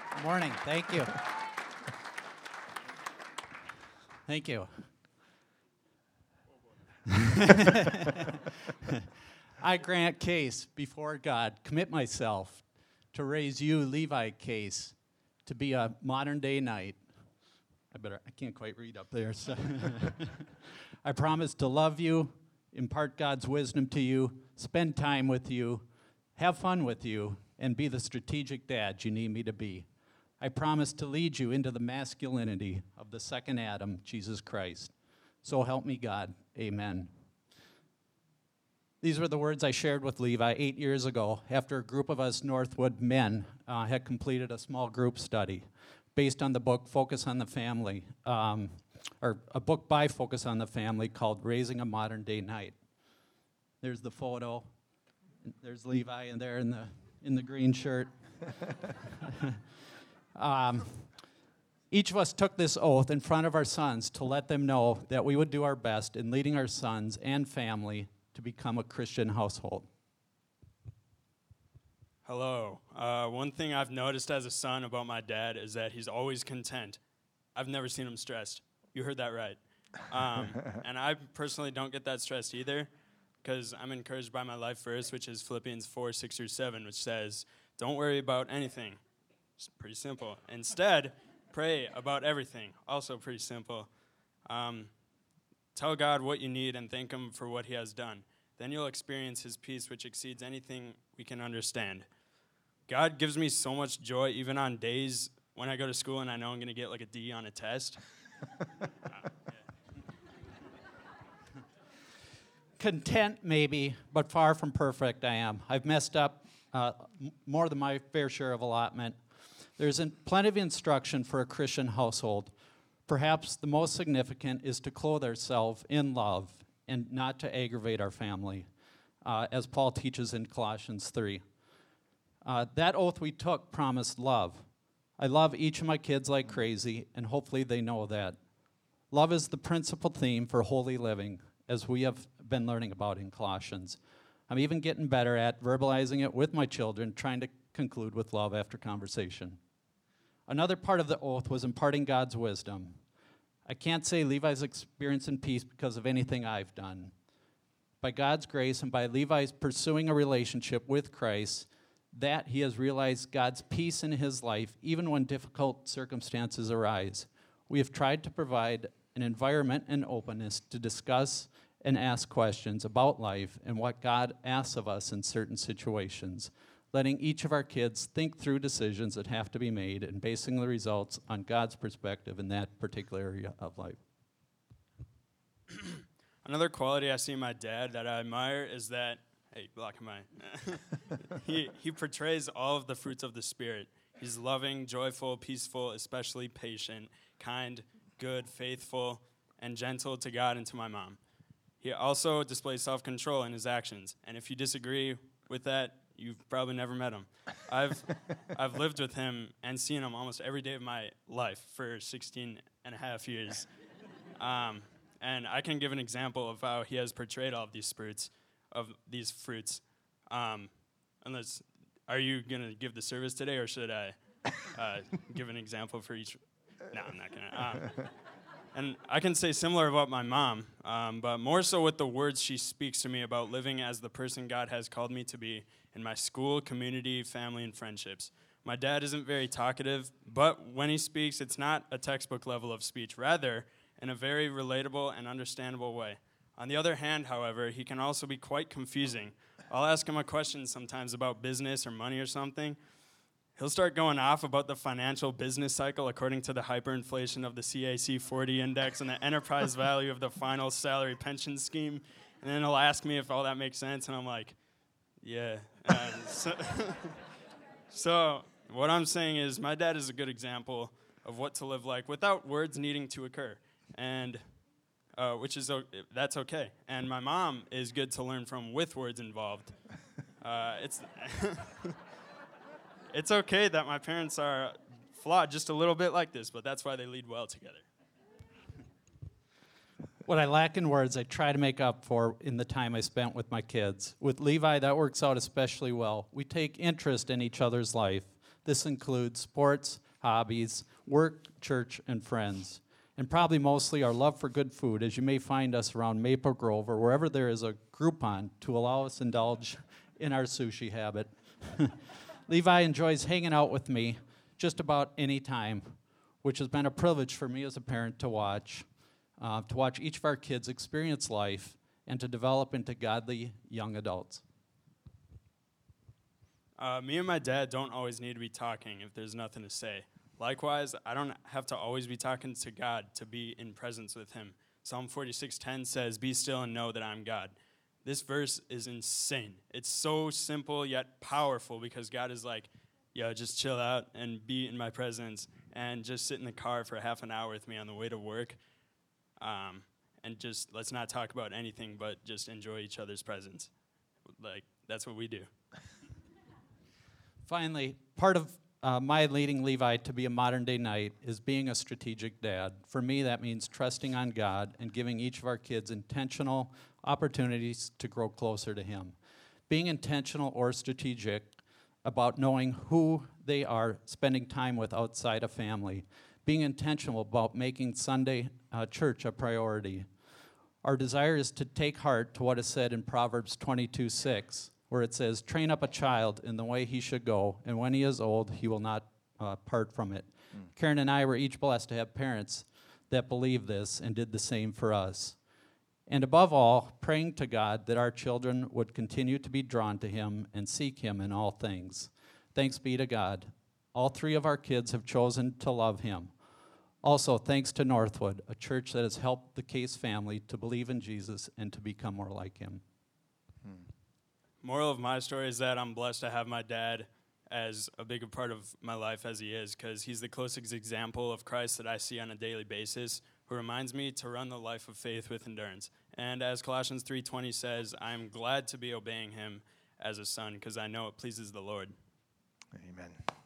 Morning. Thank you. Thank you. I, Grant Case, before God, commit myself to raise you, Levi Case, to be a modern-day knight. I can't quite read up there. So I promise to love you, impart God's wisdom to you, spend time with you, have fun with you, and be the strategic dad you need me to be. I promise to lead you into the masculinity of the second Adam, Jesus Christ. So help me God. Amen. These were the words I shared with Levi 8 years ago after a group of us Northwood men had completed a small group study based on the book Focus on the Family, or a book by Focus on the Family called Raising a Modern Day Knight. There's the photo. There's Levi in there in the green shirt. Each of us took this oath in front of our sons to let them know that we would do our best in leading our sons and family to become a Christian household. Hello. One thing I've noticed as a son about my dad is that he's always content. I've never seen him stressed. You heard that right. And I personally don't get that stressed either, because I'm encouraged by my life verse, which is Philippians 4:6-7, which says, don't worry about anything. It's pretty simple. Instead, pray about everything. Also pretty simple. Tell God what you need and thank him for what he has done. Then you'll experience his peace, which exceeds anything we can understand. God gives me so much joy, even on days when I go to school and I know I'm going to get like a D on a test. Content, maybe, but far from perfect I am. I've messed up more than my fair share of allotment. There's plenty of instruction for a Christian household. Perhaps the most significant is to clothe ourselves in love and not to aggravate our family, as Paul teaches in Colossians 3. That oath we took promised love. I love each of my kids like crazy, and hopefully they know that. Love is the principal theme for holy living, as we have been learning about in Colossians. I'm even getting better at verbalizing it with my children, trying to conclude with love after conversation. Another part of the oath was imparting God's wisdom. I can't say Levi's experiencing peace because of anything I've done. By God's grace and by Levi's pursuing a relationship with Christ, that he has realized God's peace in his life, even when difficult circumstances arise. We have tried to provide an environment and openness to discuss and ask questions about life and what God asks of us in certain situations, letting each of our kids think through decisions that have to be made and basing the results on God's perspective in that particular area of life. Another quality I see in my dad that I admire is that, hey, blocking my, he portrays all of the fruits of the Spirit. He's loving, joyful, peaceful, especially patient, kind, good, faithful, and gentle to God and to my mom. He also displays self-control in his actions, and if you disagree with that, you've probably never met him. I've lived with him and seen him almost every day of my life for 16 and a half years. And I can give an example of how he has portrayed all of these fruits. Unless, are you going to give the service today, or should I give an example for each? No, I'm not going to. And I can say similar about my mom, but more so with the words she speaks to me about living as the person God has called me to be in my school, community, family, and friendships. My dad isn't very talkative, but when he speaks, it's not a textbook level of speech, rather in a very relatable and understandable way. On the other hand, however, he can also be quite confusing. I'll ask him a question sometimes about business or money or something. He'll start going off about the financial business cycle according to the hyperinflation of the CAC 40 index and the enterprise value of the final salary pension scheme. And then he'll ask me if all that makes sense, and I'm like, yeah. So what I'm saying is my dad is a good example of what to live like without words needing to occur, and that's okay. And my mom is good to learn from with words involved. It's okay that my parents are flawed just a little bit like this, but that's why they lead well together. What I lack in words, I try to make up for in the time I spent with my kids. With Levi, that works out especially well. We take interest in each other's life. This includes sports, hobbies, work, church, and friends. And probably mostly our love for good food, as you may find us around Maple Grove or wherever there is a Groupon to allow us to indulge in our sushi habit. Levi enjoys hanging out with me just about any time, which has been a privilege for me as a parent to watch each of our kids experience life and to develop into godly young adults. Me and my dad don't always need to be talking if there's nothing to say. Likewise, I don't have to always be talking to God to be in presence with him. Psalm 46:10 says, "Be still and know that I'm God." This verse is insane. It's so simple yet powerful because God is like, yo, just chill out and be in my presence and just sit in the car for half an hour with me on the way to work. And just let's not talk about anything but just enjoy each other's presence. Like, that's what we do. Finally, part of my leading Levi to be a modern-day knight is being a strategic dad. For me, that means trusting on God and giving each of our kids intentional opportunities to grow closer to Him. Being intentional or strategic about knowing who they are spending time with outside of family. Being intentional about making Sunday church a priority. Our desire is to take heart to what is said in Proverbs 22:6, where it says, "Train up a child in the way he should go, and when he is old, he will not part from it." Karen and I were each blessed to have parents that believed this and did the same for us. And above all, praying to God that our children would continue to be drawn to Him and seek Him in all things. Thanks be to God. All three of our kids have chosen to love Him. Also, thanks to Northwood, a church that has helped the Case family to believe in Jesus and to become more like Him. Moral of my story is that I'm blessed to have my dad as a bigger part of my life as he is, because he's the closest example of Christ that I see on a daily basis, who reminds me to run the life of faith with endurance. And as Colossians 3:20 says, I am glad to be obeying him as a son, because I know it pleases the Lord. Amen.